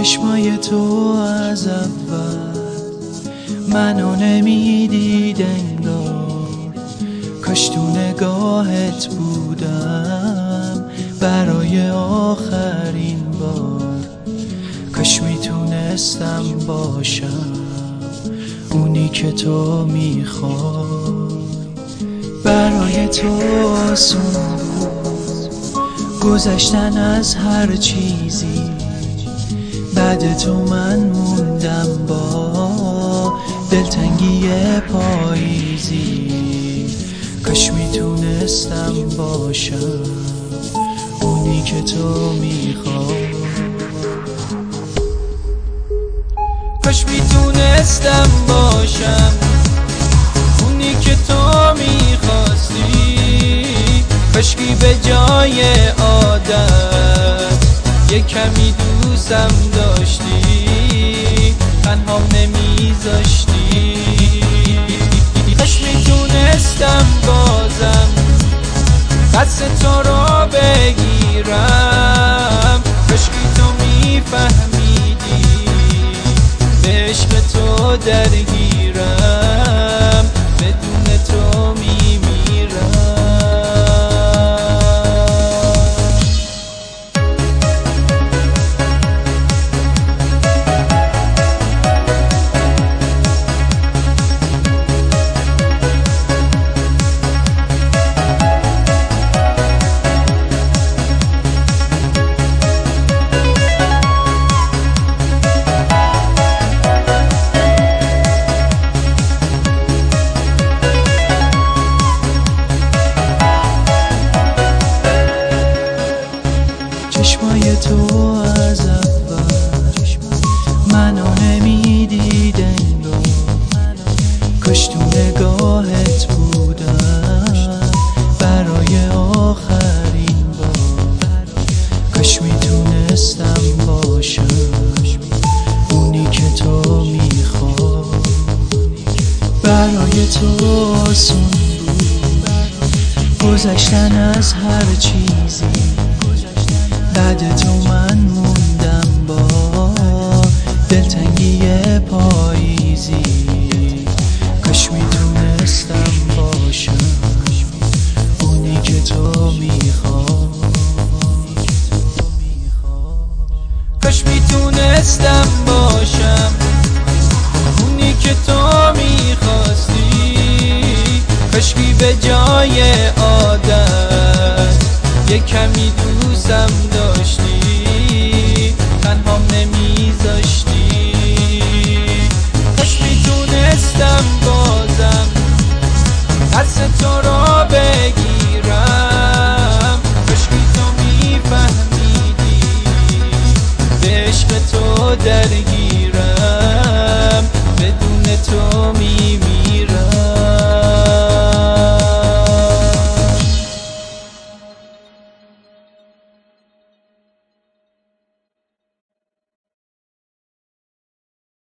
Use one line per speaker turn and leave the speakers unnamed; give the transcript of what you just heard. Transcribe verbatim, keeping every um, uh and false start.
چشمای تو از اول منو نمیدید انگار، کاش تو نگاهت بودم برای آخرین بار. کاش میتونستم باشم اونی که تو میخوای. برای تو آسون بود گذشتن از هر چیزی، بعد تو من موندم با دلتنگی پاییزی. کاش میتونستم باشم اونی که تو میخوای. کاش میتونستم باشم اونی که تو میخواستی. کاشکی به جای عادت یه کمی دوستم داشتی، تنهام نمیذاشتی. کاش میتونستم بازم دست تو را بگیرم. کاشکی تو میفهمیدی به عشق تو درگیرم، بدون تو میمیرم. چشمای تو از اول منو نمیدید انگار، کاش تو نگاهت بودم برای آخرین بار. کاش میتونستم باشم اونی که تو میخوای. برای تو آسون بود گذشتن از هر چیزی، بعد تو من موندم با دلتنگی پاییزی. کاش میتونستم باشم اونی که تو میخوای. کاش میتونستم باشم اونی که تو میخواستی. کاشکی به جای عادت یه کمی دوستم داشتی، تنهام نمیذاشتی. کاش میتونستم بازم دست تو را بگیرم. کاشکی تو میفهمیدی به عشق تو درگیرم.